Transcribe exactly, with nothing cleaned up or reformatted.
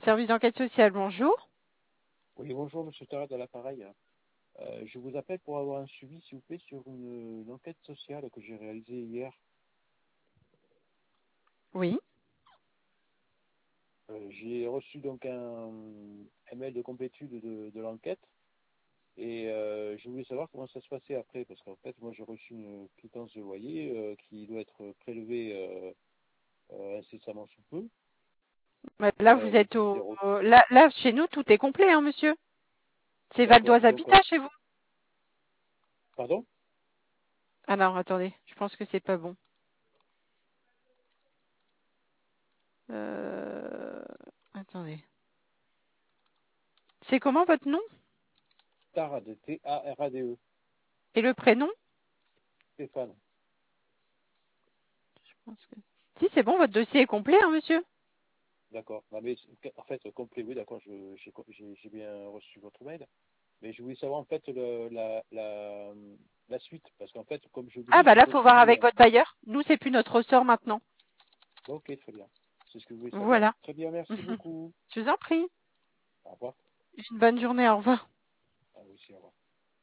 Service d'enquête sociale, bonjour. Oui, bonjour, Monsieur Tarad à l'appareil. Euh, je vous appelle pour avoir un suivi, s'il vous plaît, sur une, une enquête sociale que j'ai réalisée hier. Oui. Euh, j'ai reçu donc un, un mail de complétude de, de l'enquête et euh, je voulais savoir comment ça se passait après, parce qu'en fait, moi, j'ai reçu une quittance de loyer euh, qui doit être prélevée euh, euh, incessamment sous peu. Bah, Là, Euh, vous le êtes but, c'est au... re- Là, là, chez nous, tout est complet, hein, monsieur. C'est Val D'accord. d'Oise Donc, euh, Habitat chez vous. pardon? Ah non, attendez, je pense que c'est pas bon. Euh... Attendez. C'est comment votre nom Tarad, T A R A D E, et le prénom? Stéphane. Je pense que... Si, c'est bon, votre dossier est complet, hein, monsieur. D'accord. Non, mais en fait, complet, oui, d'accord, je- j'ai j'ai- j'ai bien reçu votre mail. Mais je voulais savoir en fait le, la, la, la suite, parce qu'en fait, comme je vous Ah dis, bah j'ai là, faut voir reçu... avec un- votre bailleur. Nous, c'est plus notre ressort maintenant. Ok, très bien. C'est ce que je voulais savoir. Voilà. Très bien, merci beaucoup. Je vous en prie. Au revoir. Une bonne journée, au revoir. Ah oui, c'est au revoir.